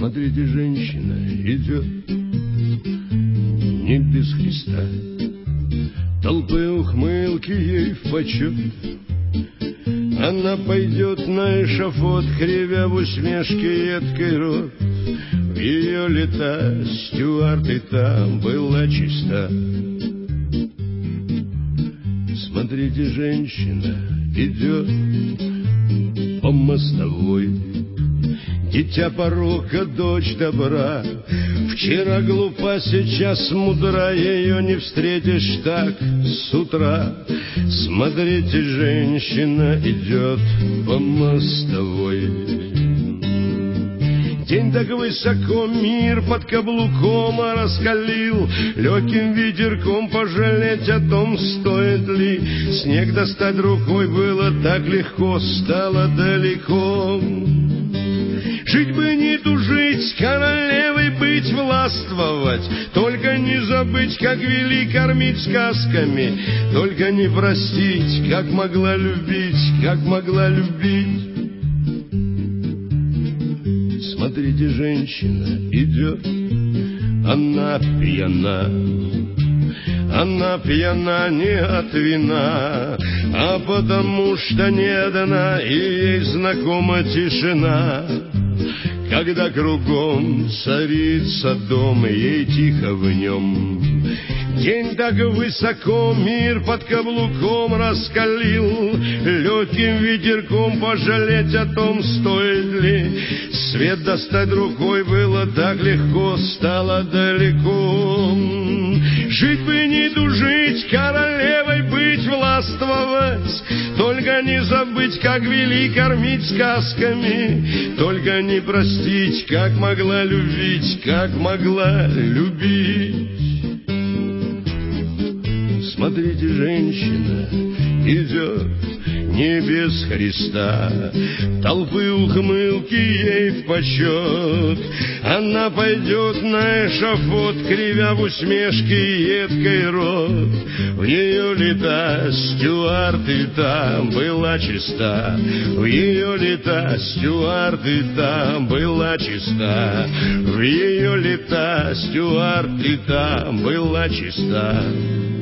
Смотрите, женщина идет не без Христа, толпы ухмылки ей в почет. Она пойдет на эшафот, кривя в усмешке едкий рот. В ее лета стюард и там была чиста. Смотрите, женщина идет по мостовой, дитя порока, дочь добра. Вчера глупа, сейчас мудра, ее не встретишь так с утра. Смотрите, женщина идет по мостовой. День так высоко, мир под каблуком раскалил, легким ветерком пожалеть о том, стоит ли. Снег достать рукой было так легко, стало далеко. Жить бы не тужить, королевой быть, властвовать, только не забыть, как вели кормить сказками, только не простить, как могла любить, как могла любить. Смотрите, женщина идет, она пьяна. Она пьяна не от вина, а потому что не одна, и ей знакома тишина. Когда кругом царится дом, ей тихо в нем. День так высоко, мир под каблуком раскалил, легким ветерком пожалеть о том, стоит ли. Свет достать рукой было так легко, стало далеко. Жить бы не тужить, королевой быть, властвовать, только не забыть, как вели кормить сказками, только не простить, как могла любить, как могла любить. Смотрите, женщина идет не без Христа, толпы ухмылки ей в почет. Она пойдет на эшафот, кривя в усмешке едкий рот. В ее лета стюард и там была чиста, в ее лета стюард и там была чиста, в ее лета стюард и там была чиста.